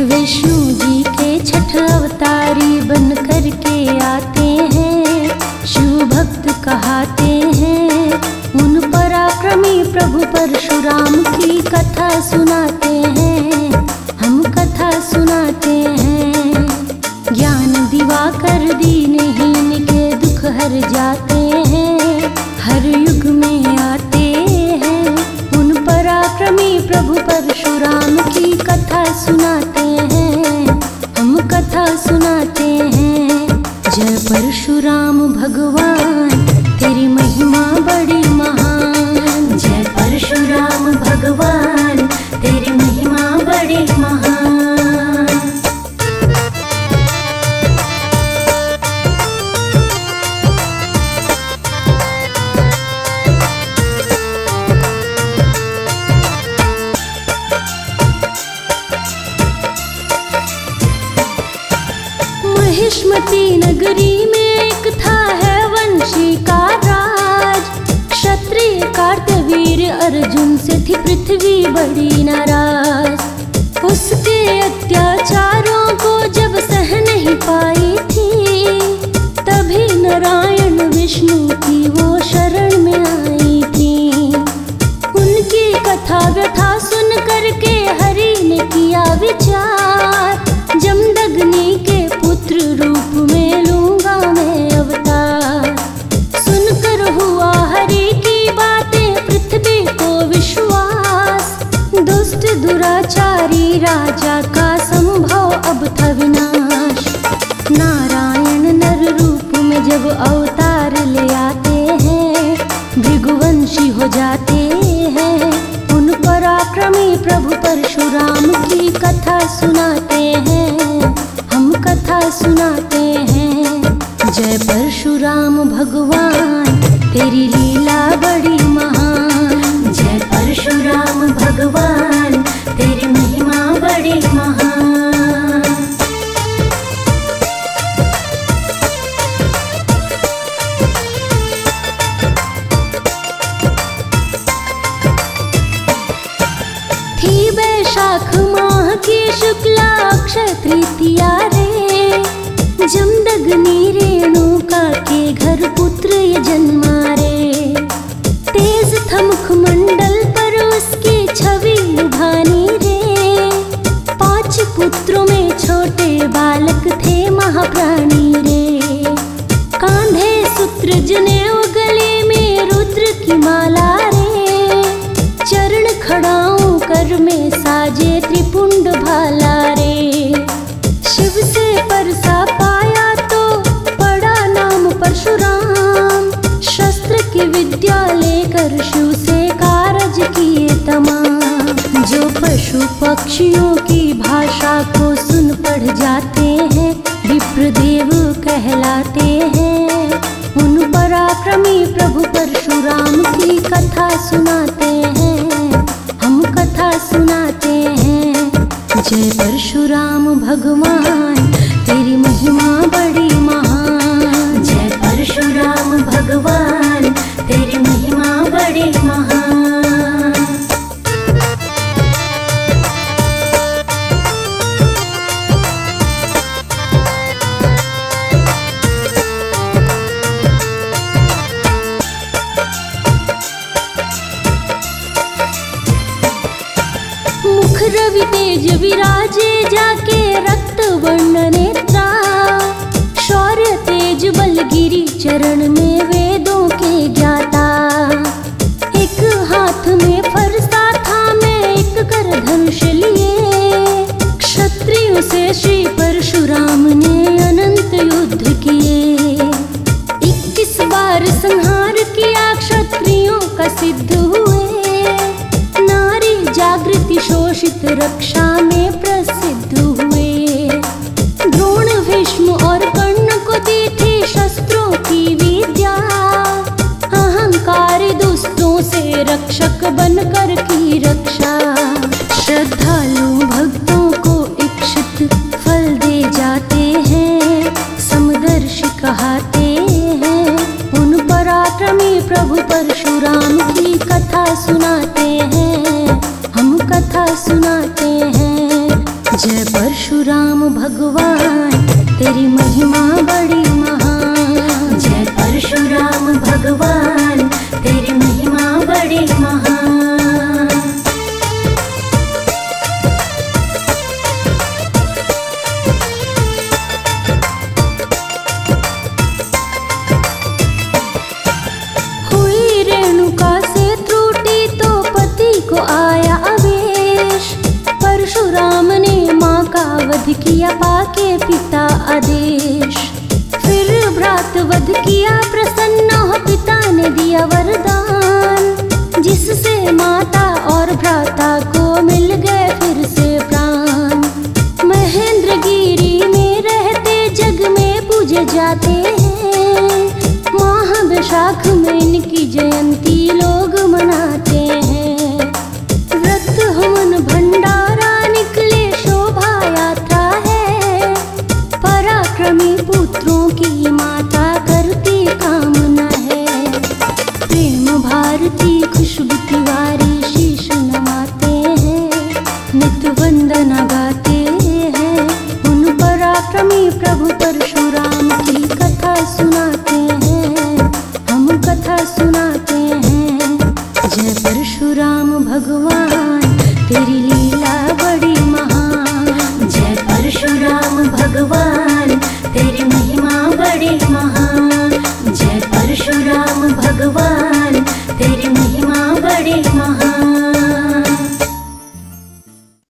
विष्णु जी के छठ अवतारी बन कर के आते हैं, शिव भक्त कहाते हैं। उन पराक्रमी प्रभु परशुराम की कथा सुनाते हैं, हम कथा सुनाते हैं। ज्ञान दिवाकर दीनहीन के दुख हर जाते हैं, हर युग में आते हैं। उन पराक्रमी प्रभु परशुराम की कथा सुनाते हैं, हम कथा सुनाते हैं। जय परशुराम भगवान, तेरी महिमा बड़ी महान। जय परशुराम भगवान, तेरी महिमा बड़ी महान। महिष्मती नगरी में एक था है वंशी का राज। क्षत्रिय कार्तवीर अर्जुन से थी पृथ्वी बड़ी नाराज। उसके अत्याचारों को जब सह नहीं पाई थी, तभी नारायण विष्णु की वो शरण में आई थी। उनकी कथा व्यथा सुन करके हरि ने किया विचार, जमदग्नि के पुत्र रूप में लूंगा मैं अवतार। सुनकर हुआ हरि की बातें पृथ्वी को विश्वास, दुष्ट दुराचारी राजा का संभव अब था विनाश। नारायण नर रूप में जब अवतार ले आते हैं, भृगुवंशी हो जाते हैं। उन पराक्रमी प्रभु परशुराम की कथा सुनाते हैं, हम कथा सुनाते हैं। जय परशुराम भगवान, तेरी लीला बड़ी महान। जय परशुराम भगवान, तेरी महिमा बड़ी महान। थी वैशाख माह की शुक्ला अक्षय तृतीया रे, जमदग्नि रेणुका के घर पुत्र ये जन्मा रे। तेज था मुखमंडल पर उसकी छवि लुभानी रे। 5 पुत्रों में छोटे बालक थे महाप्राणी रे। कांधे सूत्र जनेऊ, गले में रुद्र की माला रे। चरण खड़ाऊं कर में साजे त्रिपुंड भाला रे। शिव से परसा पाया तो पड़ा नाम परशुराम। शस्त्र की विद्या लेकर शिव से कारज किए तमाम। जो पशु पक्षियों की भाषा को सुन पढ़ जाते हैं, विप्रदेव कहलाते हैं। उन पराक्रमी प्रभु परशुराम की कथा सुनाते हैं, हम कथा सुनाते हैं। जय परशुराम भगवान, तेरी महिमा बड़ी महान। जय परशुराम भगवान, तेरी महिमा बड़ी महान। मुख रवि तेज विराजे जाके रक्त वर्ण नेत्रा। शौर्य तेज बलगिरी चरण में वेदों के ज्ञाता। एक हाथ में फरसा था मैं एक कर धनुष लिए। क्षत्रियों से श्री परशुराम ने अनंत युद्ध किए। 21 बार संहार किया क्षत्रियों का सिद्ध हुए। नारी जागृति शोषित रक्षा में प्रसिद्ध हुए। द्रोण भीष्म और कर्ण को दी थी शस्त्रों की विद्या। अहंकार दुष्टों से रक्षक बनकर की रक्षा। श्रद्धालु भक्तों को इच्छित फल दे जाते हैं, समदर्शी कहाते हैं। उन पराक्रमी प्रभु परशुराम की कथा सुनाते हैं, हम कथा सुनाते हैं। जय परशुराम। भगवान, तेरी महिमा बड़ी महान। जय परशुराम भगवान, तेरी महिमा बड़ी महान। हुई रेणुका से त्रुटि तो पति को आया आवेश, परशुराम ने माँ का वध किया पाके पिता आदेश। फिर भ्रात वध किया प्रसन्न हो पिता ने दिया वरदान, जिससे माता और भ्राता को मिल गए फिर से प्राण। महेंद्रगिरी में रहते जग में पूजे जाते हैं, माह वैशाख में इनकी जयंती लोग मनाते हैं। व्रत हवन भंडारा निकले शोभा यात्रा है, पराक्रमी